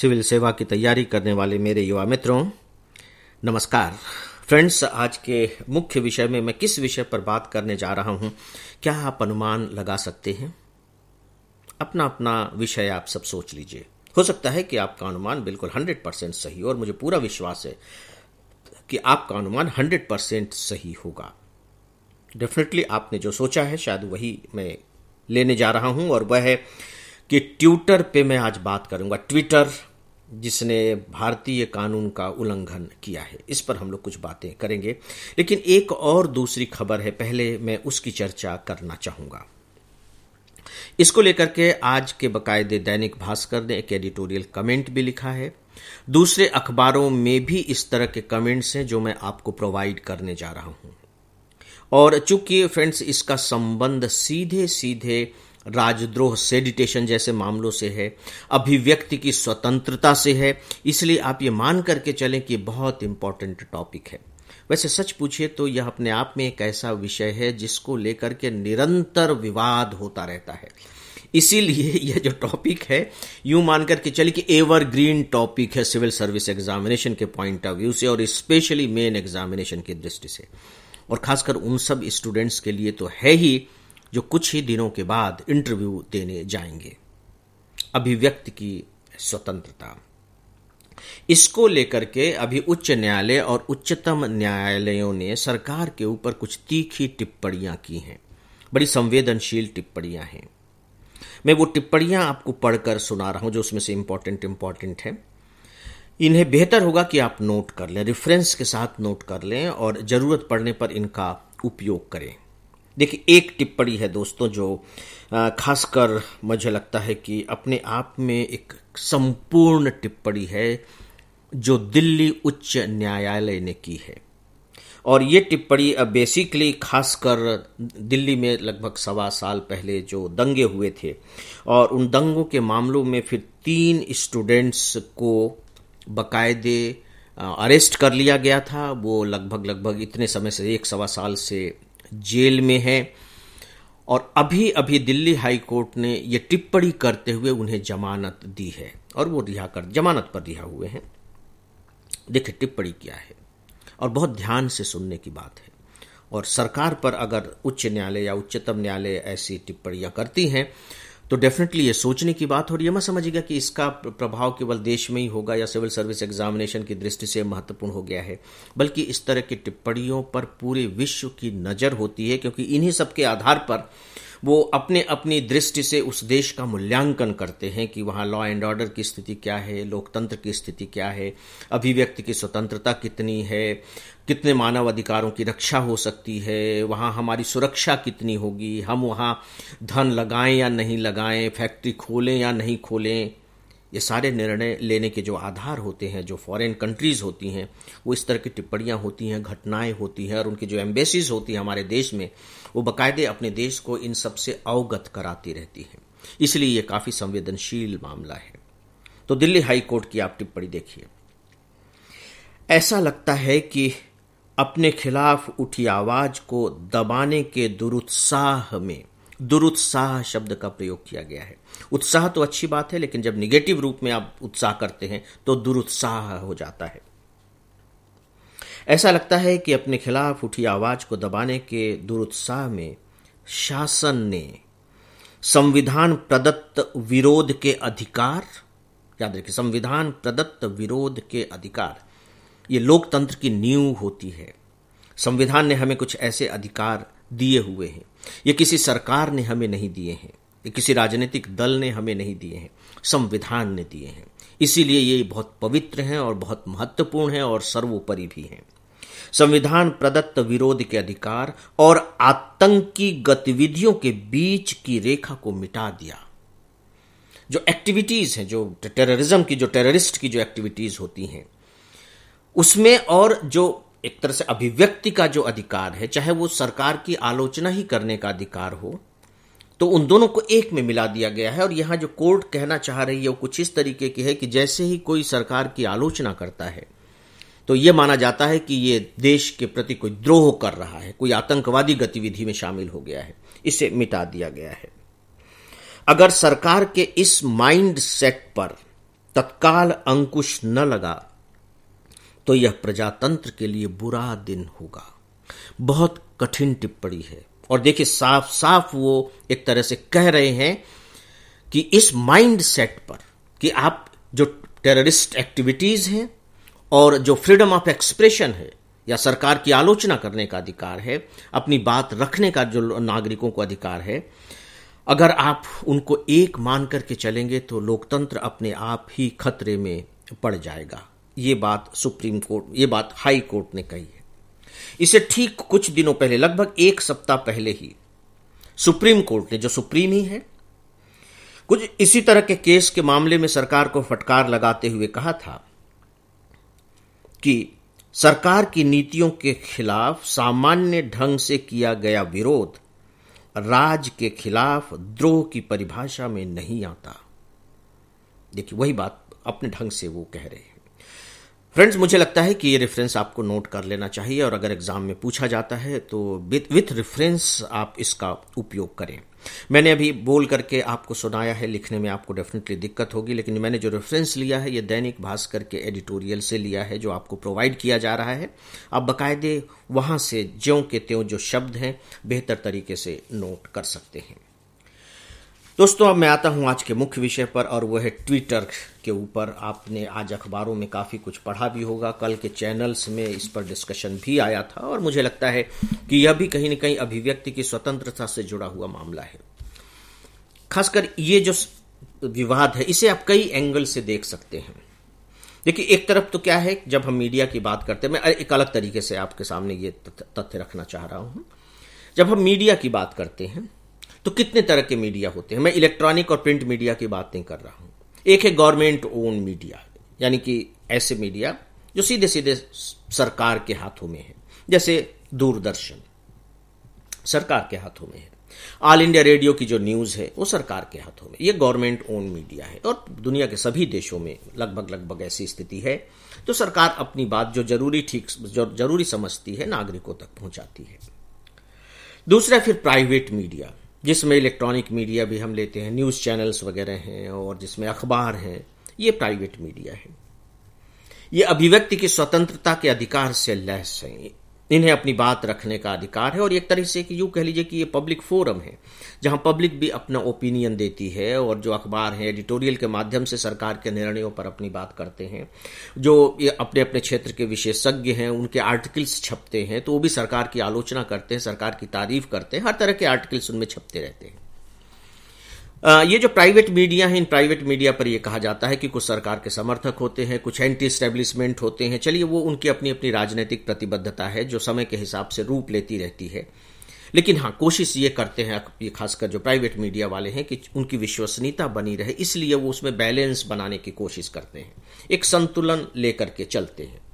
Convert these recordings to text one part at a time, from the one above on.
Civil सेवा की तैयारी करने वाले मेरे युवा मित्रों, नमस्कार। फ्रेंड्स, आज के मुख्य विषय में मैं किस विषय पर बात करने जा रहा हूं, क्या आप अनुमान लगा सकते हैं? अपना अपना विषय आप सब सोच लीजिए। हो सकता है कि आपका अनुमान बिल्कुल 100% सही हो और मुझे पूरा विश्वास है कि आपका अनुमान 100% सही होगा। डेफिनेटली आपने जो सोचा है शायद वही मैं लेने जा रहा हूं, और वह है कि ट्विटर पे मैं आज बात करूंगा। ट्विटर जिसने भारतीय कानून का उल्लंघन किया है, इस पर हम लोग कुछ बातें करेंगे। लेकिन एक और दूसरी खबर है, पहले मैं उसकी चर्चा करना चाहूंगा। इसको लेकर के आज के बकायदे दैनिक भास्कर ने एक एडिटोरियल कमेंट भी लिखा है। दूसरे अखबारों में भी इस तरह के कमेंट्स हैं जो मैं आपको प्रोवाइड करने जा रहा हूं। और चूंकि फ्रेंड्स इसका संबंध सीधे सीधे राजद्रोह, सेडिटेशन जैसे मामलों से है, अभिव्यक्ति की स्वतंत्रता से है, इसलिए आप ये मान करके चलें कि बहुत इंपॉर्टेंट टॉपिक है। वैसे सच पूछिए तो यह अपने आप में एक ऐसा विषय है जिसको लेकर के निरंतर विवाद होता रहता है। इसीलिए यह जो टॉपिक है, यूं मान करके चलिए कि एवरग्रीन टॉपिक है सिविल सर्विस एग्जामिनेशन के पॉइंट ऑफ व्यू से, और स्पेशली मेन एग्जामिनेशन की दृष्टि से, और खासकर उन सब स्टूडेंट्स के लिए तो है ही जो कुछ ही दिनों के बाद इंटरव्यू देने जाएंगे। अभिव्यक्ति की स्वतंत्रता, इसको लेकर के अभी उच्च न्यायालय और उच्चतम न्यायालयों ने सरकार के ऊपर कुछ तीखी टिप्पणियां की हैं। बड़ी संवेदनशील टिप्पणियां हैं। मैं वो टिप्पणियां आपको पढ़कर सुना रहा हूं जो उसमें से इंपॉर्टेंट है। इन्हें बेहतर होगा कि आप नोट कर लें, रेफरेंस के साथ नोट कर लें और जरूरत पड़ने पर इनका उपयोग करें। देखिए, एक टिप्पणी है दोस्तों जो खासकर मुझे लगता है कि अपने आप में एक संपूर्ण टिप्पणी है जो दिल्ली उच्च न्यायालय ने की है। और ये टिप्पणी बेसिकली खासकर दिल्ली में लगभग 1.25 साल पहले जो दंगे हुए थे, और उन दंगों के मामलों में फिर 3 स्टूडेंट्स को बकायदे अरेस्ट कर लिया गया था। वो लगभग इतने समय से 1.25 साल से जेल में है, और अभी अभी दिल्ली हाई कोर्ट ने ये टिप्पणी करते हुए उन्हें जमानत दी है, और वो जमानत पर रिहा हुए हैं। देखिए टिप्पणी क्या है, और बहुत ध्यान से सुनने की बात है। और सरकार पर अगर उच्च न्यायालय या उच्चतम न्यायालय ऐसी टिप्पणियां करती हैं तो डेफिनेटली ये सोचने की बात। और ये मत समझिएगा कि इसका प्रभाव केवल देश में ही होगा या सिविल सर्विस एग्जामिनेशन की दृष्टि से महत्वपूर्ण हो गया है, बल्कि इस तरह की टिप्पणियों पर पूरे विश्व की नजर होती है, क्योंकि इन्हीं सब के आधार पर वो अपने अपनी दृष्टि से उस देश का मूल्यांकन करते हैं कि वहाँ लॉ एंड ऑर्डर की स्थिति क्या है, लोकतंत्र की स्थिति क्या है, अभिव्यक्ति की स्वतंत्रता कितनी है, कितने मानव अधिकारों की रक्षा हो सकती है, वहाँ हमारी सुरक्षा कितनी होगी, हम वहाँ धन लगाएं या नहीं लगाएं, फैक्ट्री खोलें या नहीं खोलें। ये सारे निर्णय लेने के जो आधार होते हैं, जो फॉरेन कंट्रीज होती हैं, वो इस तरह की टिप्पणियां होती हैं, घटनाएं होती हैं, और उनकी जो एम्बेसीज होती हैं हमारे देश में, वो बाकायदे अपने देश को इन सब से अवगत कराती रहती हैं। इसलिए ये काफी संवेदनशील मामला है। तो दिल्ली हाई कोर्ट की आप टिप्पणी देखिए। ऐसा लगता है कि अपने खिलाफ उठी आवाज को दबाने के दुरुत्साह में, दुरुत्साह शब्द का प्रयोग किया गया है। उत्साह तो अच्छी बात है, लेकिन जब निगेटिव रूप में आप उत्साह करते हैं तो दुरुत्साह हो जाता है। ऐसा लगता है कि अपने खिलाफ उठी आवाज को दबाने के दुरुत्साह में शासन ने संविधान प्रदत्त विरोध के अधिकार, याद रखिए संविधान प्रदत्त विरोध के अधिकार, ये लोकतंत्र की नींव होती है। संविधान ने हमें कुछ ऐसे अधिकार दिए हुए हैं, ये किसी सरकार ने हमें नहीं दिए हैं, ये किसी राजनीतिक दल ने हमें नहीं दिए हैं, संविधान ने दिए हैं। इसीलिए ये बहुत पवित्र हैं और बहुत महत्वपूर्ण हैं और सर्वोपरि भी हैं। संविधान प्रदत्त विरोध के अधिकार और आतंकी गतिविधियों के बीच की रेखा को मिटा दिया। जो एक्टिविटीज हैं, जो टेररिज्म की, जो टेररिस्ट की जो एक्टिविटीज होती हैं उसमें, और जो एक तरह से अभिव्यक्ति का जो अधिकार है, चाहे वो सरकार की आलोचना ही करने का अधिकार हो, तो उन दोनों को एक में मिला दिया गया है। और यहां जो कोर्ट कहना चाह रही है वो कुछ इस तरीके की है कि जैसे ही कोई सरकार की आलोचना करता है तो यह माना जाता है कि ये देश के प्रति कोई द्रोह कर रहा है, कोई आतंकवादी गतिविधि में शामिल हो गया है, इसे मिटा दिया गया है। अगर सरकार के इस माइंड सेट पर तत्काल अंकुश न लगा तो यह प्रजातंत्र के लिए बुरा दिन होगा। बहुत कठिन टिप्पणी है और देखिए साफ साफ वो एक तरह से कह रहे हैं कि इस माइंड सेट पर कि आप जो टेररिस्ट एक्टिविटीज हैं और जो फ्रीडम ऑफ एक्सप्रेशन है या सरकार की आलोचना करने का अधिकार है, अपनी बात रखने का जो नागरिकों को अधिकार है, अगर आप उनको एक मान करके चलेंगे तो लोकतंत्र अपने आप ही खतरे में पड़ जाएगा। ये बात सुप्रीम कोर्ट, ये बात हाई कोर्ट ने कही है। इसे ठीक कुछ दिनों पहले, लगभग एक सप्ताह पहले ही सुप्रीम कोर्ट ने, जो सुप्रीम ही है, कुछ इसी तरह के केस के मामले में सरकार को फटकार लगाते हुए कहा था कि सरकार की नीतियों के खिलाफ सामान्य ढंग से किया गया विरोध राज के खिलाफ द्रोह की परिभाषा में नहीं आता। देखिए वही बात अपने ढंग से वो कह रहे हैं। फ्रेंड्स, मुझे लगता है कि ये रेफरेंस आपको नोट कर लेना चाहिए और अगर एग्जाम में पूछा जाता है तो विथ रेफरेंस आप इसका उपयोग करें। मैंने अभी बोल करके आपको सुनाया है, लिखने में आपको डेफिनेटली दिक्कत होगी, लेकिन मैंने जो रेफरेंस लिया है ये दैनिक भास्कर के एडिटोरियल से लिया है जो आपको प्रोवाइड किया जा रहा है। आप बाकायदे वहां से ज्यों के त्यों जो शब्द हैं बेहतर तरीके से नोट कर सकते हैं। दोस्तों, अब मैं आता हूं आज के मुख्य विषय पर और वह है ट्विटर के ऊपर। आपने आज अखबारों में काफ़ी कुछ पढ़ा भी होगा, कल के चैनल्स में इस पर डिस्कशन भी आया था और मुझे लगता है कि यह भी कहीं न कहीं अभिव्यक्ति की स्वतंत्रता से जुड़ा हुआ मामला है। खासकर ये जो विवाद है इसे आप कई एंगल से देख सकते हैं। देखिए, एक तरफ तो क्या है, जब हम मीडिया की बात करते हैं, मैं एक अलग तरीके से आपके सामने ये तथ्य रखना चाह रहा हूं। जब हम मीडिया की बात करते हैं तो कितने तरह के मीडिया होते हैं। मैं इलेक्ट्रॉनिक और प्रिंट मीडिया की बात नहीं कर रहा हूं। एक है गवर्नमेंट ओन मीडिया, यानी कि ऐसे मीडिया जो सीधे सीधे सरकार के हाथों में है, जैसे दूरदर्शन सरकार के हाथों में है, ऑल इंडिया रेडियो की जो न्यूज है वो सरकार के हाथों में, ये गवर्नमेंट ओन मीडिया है। और दुनिया के सभी देशों में लगभग ऐसी स्थिति है। तो सरकार अपनी बात जो जरूरी समझती है नागरिकों तक पहुंचाती है। दूसरा फिर प्राइवेट मीडिया, जिसमें इलेक्ट्रॉनिक मीडिया भी हम लेते हैं, न्यूज़ चैनल्स वगैरह हैं और जिसमें अखबार हैं, ये प्राइवेट मीडिया है। ये अभिव्यक्ति की स्वतंत्रता के अधिकार से लैस हैं। इन्हें अपनी बात रखने का अधिकार है और एक तरह से कि यूं कह लीजिए कि ये पब्लिक फोरम है जहां पब्लिक भी अपना ओपिनियन देती है और जो अखबार हैं एडिटोरियल के माध्यम से सरकार के निर्णयों पर अपनी बात करते हैं। जो ये अपने अपने क्षेत्र के विशेषज्ञ हैं उनके आर्टिकल्स छपते हैं तो वो भी सरकार की आलोचना करते हैं, सरकार की तारीफ करते हैं, हर तरह के आर्टिकल्स उनमें छपते रहते हैं। ये जो प्राइवेट मीडिया है, इन प्राइवेट मीडिया पर यह कहा जाता है कि कुछ सरकार के समर्थक होते हैं, कुछ एंटी एस्टेब्लिशमेंट होते हैं। चलिए, वो उनकी अपनी अपनी राजनीतिक प्रतिबद्धता है जो समय के हिसाब से रूप लेती रहती है। लेकिन हाँ, कोशिश ये करते हैं, ये खासकर जो प्राइवेट मीडिया वाले हैं, कि उनकी विश्वसनीयता बनी रहे, इसलिए वो उसमें बैलेंस बनाने की कोशिश करते हैं, एक संतुलन लेकर के चलते हैं।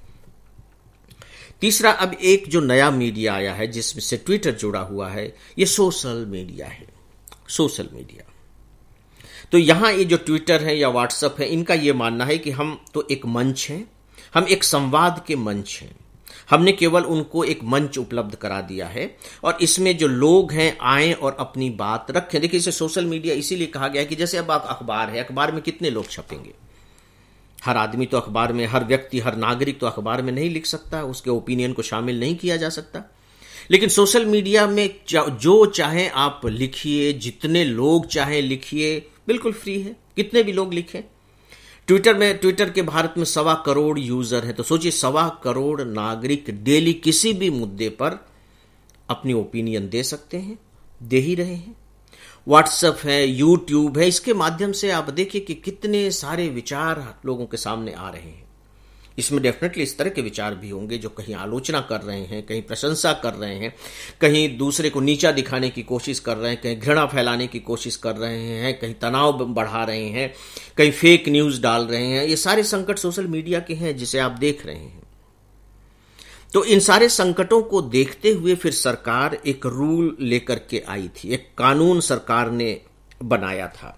तीसरा, अब एक जो नया मीडिया आया है जिसमें से ट्विटर जुड़ा हुआ है, ये सोशल मीडिया है। सोशल मीडिया तो यहां ये जो ट्विटर है या व्हाट्सएप है, इनका ये मानना है कि हम तो एक मंच हैं, हम एक संवाद के मंच हैं। हमने केवल उनको एक मंच उपलब्ध करा दिया है और इसमें जो लोग हैं आएं और अपनी बात रखें। देखिए, इसे सोशल मीडिया इसीलिए कहा गया है कि जैसे अब अखबार है, अखबार में कितने लोग छपेंगे? हर आदमी तो अखबार में, हर व्यक्ति, हर नागरिक तो अखबार में नहीं लिख सकता, उसके ओपिनियन को शामिल नहीं किया जा सकता। लेकिन सोशल मीडिया में जो चाहे आप लिखिए, जितने लोग चाहे लिखिए, बिल्कुल फ्री है, कितने भी लोग लिखें। ट्विटर के भारत में 1.25 करोड़ यूजर हैं, तो सोचिए 1.25 करोड़ नागरिक डेली किसी भी मुद्दे पर अपनी ओपिनियन दे सकते हैं, दे ही रहे हैं। व्हाट्सएप है, यूट्यूब है, इसके माध्यम से आप देखिए कि कितने सारे विचार लोगों के सामने आ रहे हैं। इसमें डेफिनेटली इस तरह के विचार भी होंगे जो कहीं आलोचना कर रहे हैं, कहीं प्रशंसा कर रहे हैं, कहीं दूसरे को नीचा दिखाने की कोशिश कर रहे हैं, कहीं घृणा फैलाने की कोशिश कर रहे हैं, कहीं तनाव बढ़ा रहे हैं, कहीं फेक न्यूज डाल रहे हैं। ये सारे संकट सोशल मीडिया के हैं जिसे आप देख रहे हैं। तो इन सारे संकटों को देखते हुए फिर सरकार एक रूल लेकर के आई थी, एक कानून सरकार ने बनाया था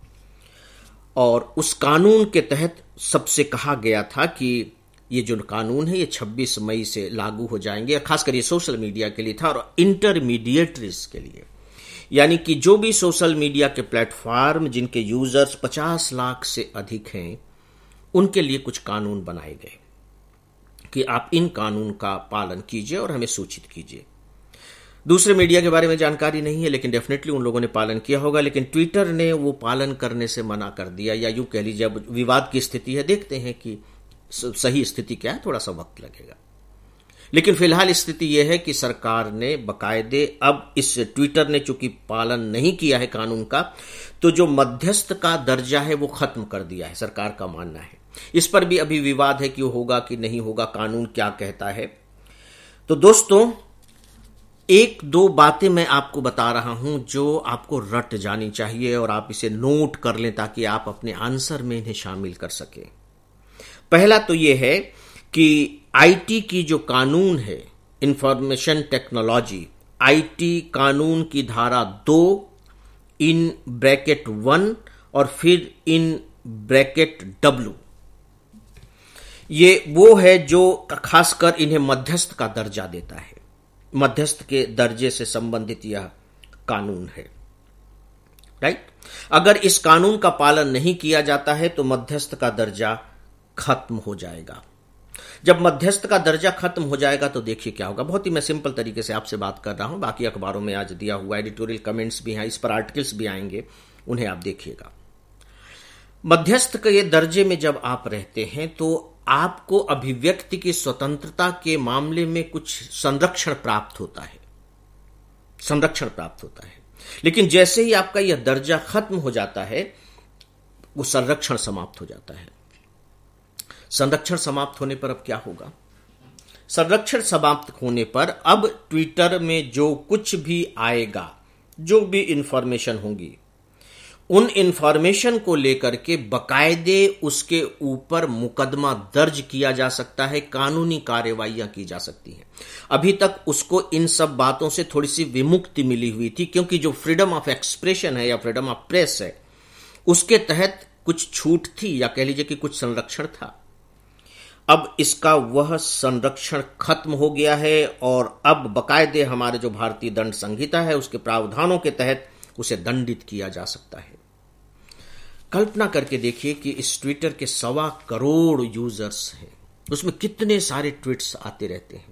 और उस कानून के तहत सबसे कहा गया था कि ये जो कानून है ये 26 मई से लागू हो जाएंगे। खासकर ये सोशल मीडिया के लिए था और इंटरमीडिएटरीज के लिए, यानी कि जो भी सोशल मीडिया के प्लेटफॉर्म जिनके यूजर्स 50 लाख से अधिक हैं, उनके लिए कुछ कानून बनाए गए कि आप इन कानून का पालन कीजिए और हमें सूचित कीजिए। दूसरे मीडिया के बारे में जानकारी नहीं है, लेकिन डेफिनेटली उन लोगों ने पालन किया होगा। लेकिन ट्विटर ने वो पालन करने से मना कर दिया, या यूं कह लीजिए अब विवाद की स्थिति है, देखते हैं कि सही स्थिति क्या है, थोड़ा सा वक्त लगेगा। लेकिन फिलहाल स्थिति यह है कि सरकार ने बकायदे अब इस ट्विटर ने चूंकि पालन नहीं किया है कानून का, तो जो मध्यस्थ का दर्जा है वो खत्म कर दिया है, सरकार का मानना है। इस पर भी अभी विवाद है कि वो होगा कि नहीं होगा, कानून क्या कहता है। तो दोस्तों, एक दो बातें मैं आपको बता रहा हूं जो आपको रट जानी चाहिए और आप इसे नोट कर लें ताकि आप अपने आंसर में इन्हें शामिल कर सकें। पहला तो यह है कि आईटी की जो कानून है, इंफॉर्मेशन टेक्नोलॉजी, आईटी कानून की धारा 2 इन ब्रैकेट 1 और फिर इन ब्रैकेट W, ये वो है जो खासकर इन्हें मध्यस्थ का दर्जा देता है। मध्यस्थ के दर्जे से संबंधित यह कानून है, राइट। अगर इस कानून का पालन नहीं किया जाता है तो मध्यस्थ का दर्जा खत्म हो जाएगा। जब मध्यस्थ का दर्जा खत्म हो जाएगा तो देखिए क्या होगा। बहुत ही मैं सिंपल तरीके से आपसे बात कर रहा हूं, बाकी अखबारों में आज दिया हुआ एडिटोरियल कमेंट्स भी हैं, इस पर आर्टिकल्स भी आएंगे, उन्हें आप देखिएगा। मध्यस्थ के दर्जे में जब आप रहते हैं तो आपको अभिव्यक्ति की स्वतंत्रता के मामले में कुछ संरक्षण प्राप्त होता है, लेकिन जैसे ही आपका यह दर्जा खत्म हो जाता है वो संरक्षण समाप्त हो जाता है। संरक्षण समाप्त होने पर अब क्या होगा? संरक्षण समाप्त होने पर अब ट्विटर में जो कुछ भी आएगा, जो भी इंफॉर्मेशन होगी, उन इंफॉर्मेशन को लेकर के बकायदे उसके ऊपर मुकदमा दर्ज किया जा सकता है, कानूनी कार्रवाइयां की जा सकती हैं। अभी तक उसको इन सब बातों से थोड़ी सी विमुक्ति मिली हुई थी, क्योंकि जो फ्रीडम ऑफ एक्सप्रेशन है या फ्रीडम ऑफ प्रेस है, उसके तहत कुछ छूट थी, या कह लीजिए कि कुछ संरक्षण था। अब इसका वह संरक्षण खत्म हो गया है और अब बकायदे हमारे जो भारतीय दंड संहिता है उसके प्रावधानों के तहत उसे दंडित किया जा सकता है। कल्पना करके देखिए कि इस ट्विटर के 1.25 करोड़ यूजर्स हैं, उसमें कितने सारे ट्वीट्स आते रहते हैं।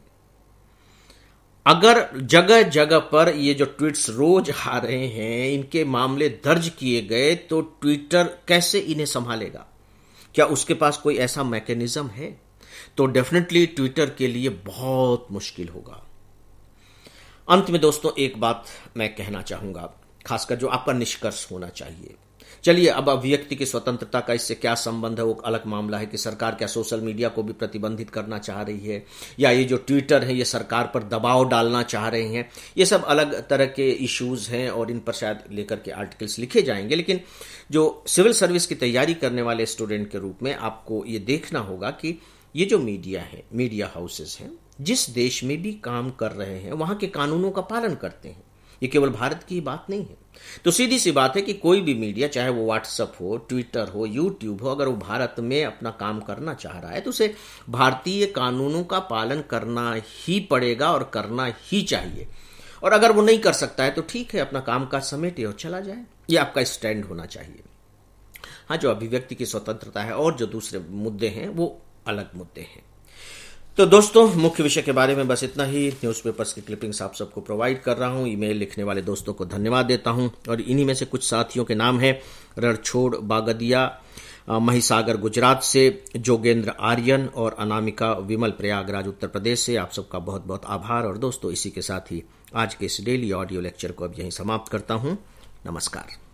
अगर जगह जगह पर ये जो ट्वीट्स रोज आ रहे हैं, इनके मामले दर्ज किए गए, तो ट्विटर कैसे इन्हें संभालेगा? क्या उसके पास कोई ऐसा मैकेनिज्म है? तो डेफिनेटली ट्विटर के लिए बहुत मुश्किल होगा। अंत में दोस्तों एक बात मैं कहना चाहूंगा, खासकर जो आपका निष्कर्ष होना चाहिए। चलिए, अब अभिव्यक्ति की स्वतंत्रता का इससे क्या संबंध है वो अलग मामला है कि सरकार क्या सोशल मीडिया को भी प्रतिबंधित करना चाह रही है, या ये जो ट्विटर है ये सरकार पर दबाव डालना चाह रहे हैं। ये सब अलग तरह के इश्यूज हैं और इन पर शायद लेकर के आर्टिकल्स लिखे जाएंगे। लेकिन जो सिविल सर्विस की तैयारी करने वाले स्टूडेंट के रूप में आपको ये देखना होगा कि ये जो मीडिया है, मीडिया हाउसेस हैं, जिस देश में भी काम कर रहे हैं वहां के कानूनों का पालन करते हैं। ये केवल भारत की बात नहीं है। तो सीधी सी बात है कि कोई भी मीडिया, चाहे वो व्हाट्सएप हो, ट्विटर हो, यूट्यूब हो, अगर वो भारत में अपना काम करना चाह रहा है तो उसे भारतीय कानूनों का पालन करना ही पड़ेगा और करना ही चाहिए। और अगर वो नहीं कर सकता है तो ठीक है, अपना काम काज समेटे और चला जाए। ये आपका स्टैंड होना चाहिए। हाँ, जो अभिव्यक्ति की स्वतंत्रता है और जो दूसरे मुद्दे हैं वो अलग मुद्दे हैं। तो दोस्तों, मुख्य विषय के बारे में बस इतना ही। न्यूज़पेपर्स की क्लिपिंग्स आप सबको प्रोवाइड कर रहा हूं। ईमेल लिखने वाले दोस्तों को धन्यवाद देता हूं। और इन्हीं में से कुछ साथियों के नाम हैं: रणछोड़ बागदिया महिसागर गुजरात से, जोगेंद्र आर्यन और अनामिका विमल प्रयागराज उत्तर प्रदेश से। आप सबका बहुत बहुत आभार। और दोस्तों, इसी के साथ ही आज के इस डेली ऑडियो लेक्चर को अब यहीं समाप्त करता हूं। नमस्कार।